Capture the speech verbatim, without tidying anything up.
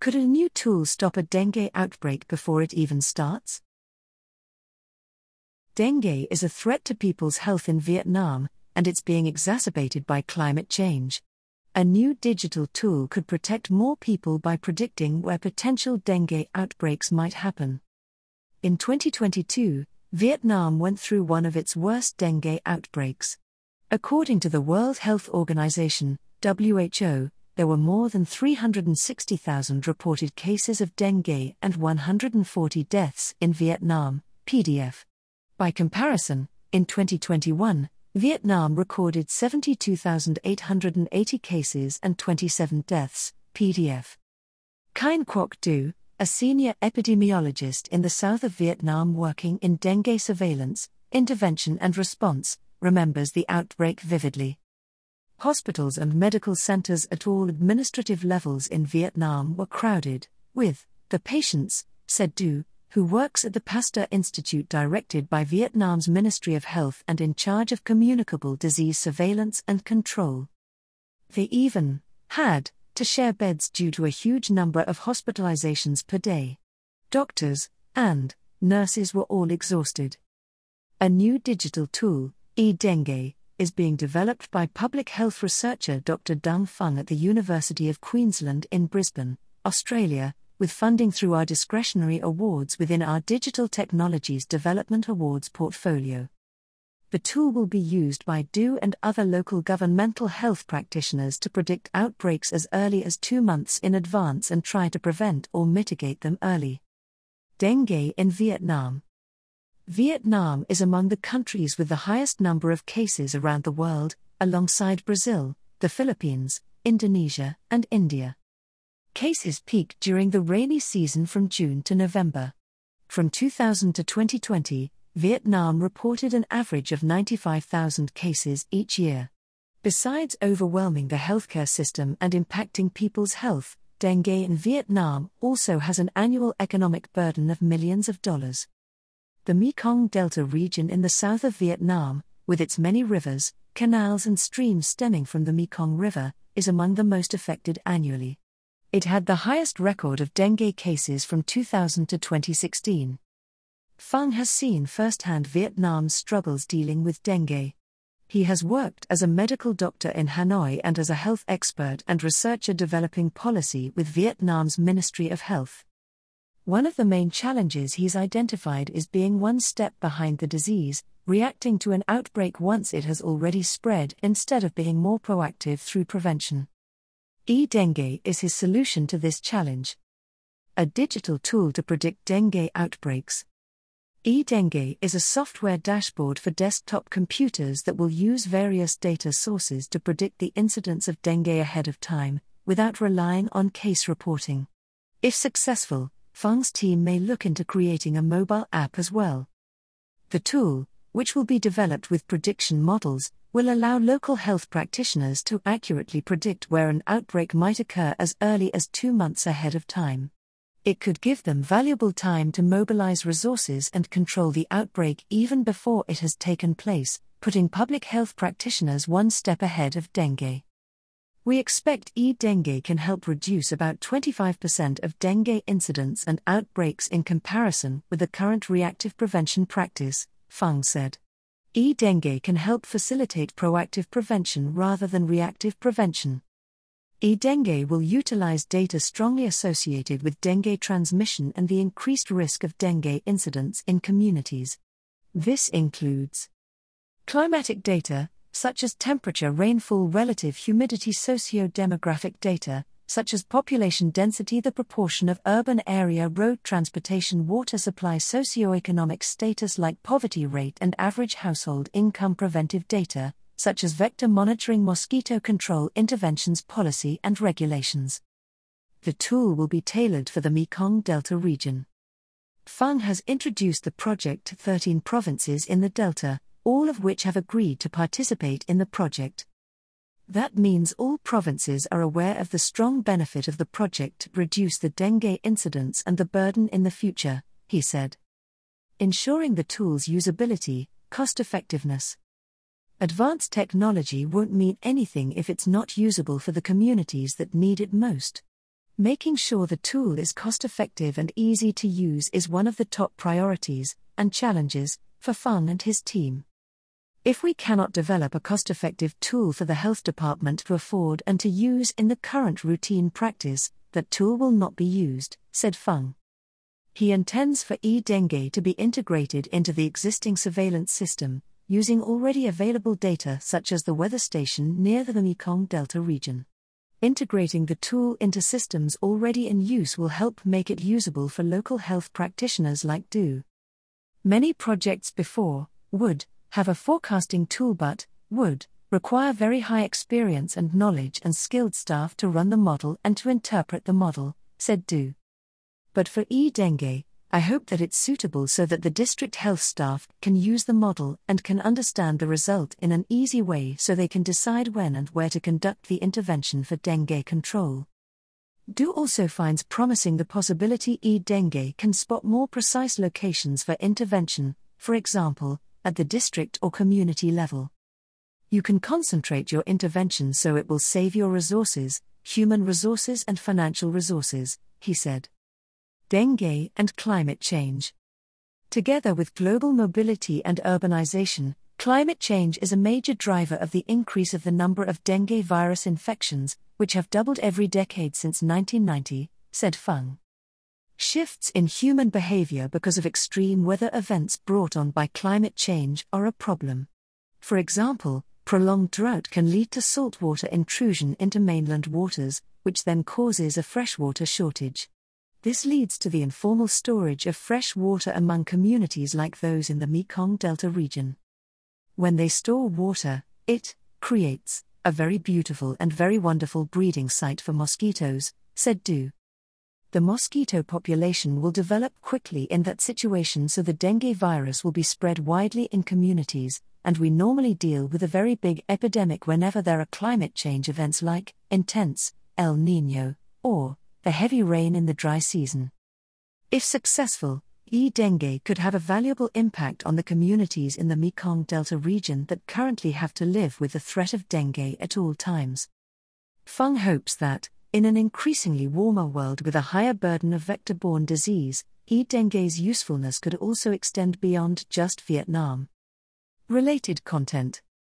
Could a new tool stop a dengue outbreak before it even starts? Dengue is a threat to people's health in Vietnam, and it's being exacerbated by climate change. A new digital tool could protect more people by predicting where potential dengue outbreaks might happen. In twenty twenty-two, Vietnam went through one of its worst dengue outbreaks. According to the World Health Organization, W H O, there were more than three hundred sixty thousand reported cases of dengue and one hundred forty deaths in Vietnam, P D F. By comparison, in twenty twenty-one, Vietnam recorded seventy-two thousand eight hundred eighty cases and twenty-seven deaths, P D F. Kien Quoc Du, a senior epidemiologist in the south of Vietnam working in dengue surveillance, intervention and response, remembers the outbreak vividly. Hospitals and medical centers at all administrative levels in Vietnam were crowded, with the patients, said Du, who works at the Pasteur Institute directed by Vietnam's Ministry of Health and in charge of communicable disease surveillance and control. They even had to share beds due to a huge number of hospitalizations per day. Doctors and nurses were all exhausted. A new digital tool, e-Dengue, is being developed by public health researcher Doctor Dung Phung at the University of Queensland in Brisbane, Australia, with funding through our discretionary awards within our Digital Technologies Development Awards portfolio. The tool will be used by Du and other local governmental health practitioners to predict outbreaks as early as two months in advance and try to prevent or mitigate them early. Dengue in Vietnam. Vietnam is among the countries with the highest number of cases around the world, alongside Brazil, the Philippines, Indonesia, and India. Cases peaked during the rainy season from June to November. From two thousand to twenty twenty, Vietnam reported an average of ninety-five thousand cases each year. Besides overwhelming the healthcare system and impacting people's health, dengue in Vietnam also has an annual economic burden of millions of dollars. The Mekong Delta region in the south of Vietnam, with its many rivers, canals and streams stemming from the Mekong River, is among the most affected annually. It had the highest record of dengue cases from two thousand to twenty sixteen. Phung has seen firsthand Vietnam's struggles dealing with dengue. He has worked as a medical doctor in Hanoi and as a health expert and researcher developing policy with Vietnam's Ministry of Health. One of the main challenges he's identified is being one step behind the disease, reacting to an outbreak once it has already spread instead of being more proactive through prevention. E-Dengue is his solution to this challenge. A digital tool to predict dengue outbreaks. E-Dengue is a software dashboard for desktop computers that will use various data sources to predict the incidence of dengue ahead of time, without relying on case reporting. If successful, Phung's team may look into creating a mobile app as well. The tool, which will be developed with prediction models, will allow local health practitioners to accurately predict where an outbreak might occur as early as two months ahead of time. It could give them valuable time to mobilize resources and control the outbreak even before it has taken place, putting public health practitioners one step ahead of dengue. We expect e-Dengue can help reduce about twenty-five percent of dengue incidents and outbreaks in comparison with the current reactive prevention practice, Phung said. E-Dengue can help facilitate proactive prevention rather than reactive prevention. E-Dengue will utilize data strongly associated with dengue transmission and the increased risk of dengue incidents in communities. This includes climatic data, such as temperature, rainfall, relative humidity, socio-demographic data, such as population density, the proportion of urban area, road transportation, water supply, socio-economic status like poverty rate and average household income, preventive data, such as vector monitoring, mosquito control, interventions, policy and regulations. The tool will be tailored for the Mekong Delta region. Phung has introduced the project to thirteen provinces in the Delta, all of which have agreed to participate in the project. That means all provinces are aware of the strong benefit of the project to reduce the dengue incidence and the burden in the future, he said. Ensuring the tool's usability, cost-effectiveness. Advanced technology won't mean anything if it's not usable for the communities that need it most. Making sure the tool is cost-effective and easy to use is one of the top priorities and challenges for Fung and his team. If we cannot develop a cost-effective tool for the health department to afford and to use in the current routine practice, that tool will not be used, said Fung. He intends for e-dengue to be integrated into the existing surveillance system, using already available data such as the weather station near the Mekong Delta region. Integrating the tool into systems already in use will help make it usable for local health practitioners like Do. Many projects before would have a forecasting tool but would require very high experience and knowledge and skilled staff to run the model and to interpret the model, said Do. But for e-dengue, I hope that it's suitable so that the district health staff can use the model and can understand the result in an easy way so they can decide when and where to conduct the intervention for dengue control. Do also finds promising the possibility e-dengue can spot more precise locations for intervention, for example, at the district or community level. You can concentrate your intervention so it will save your resources, human resources and financial resources, he said. Dengue and climate change. Together with global mobility and urbanization, climate change is a major driver of the increase of the number of dengue virus infections, which have doubled every decade since nineteen ninety, said Fung. Shifts in human behavior because of extreme weather events brought on by climate change are a problem. For example, prolonged drought can lead to saltwater intrusion into mainland waters, which then causes a freshwater shortage. This leads to the informal storage of fresh water among communities like those in the Mekong Delta region. When they store water, it creates a very beautiful and very wonderful breeding site for mosquitoes, said Do. The mosquito population will develop quickly in that situation, so the dengue virus will be spread widely in communities, and we normally deal with a very big epidemic whenever there are climate change events like intense El Niño or the heavy rain in the dry season. If successful, e-dengue could have a valuable impact on the communities in the Mekong Delta region that currently have to live with the threat of dengue at all times. Fung hopes that, in an increasingly warmer world with a higher burden of vector-borne disease, e-dengue's usefulness could also extend beyond just Vietnam. Related content.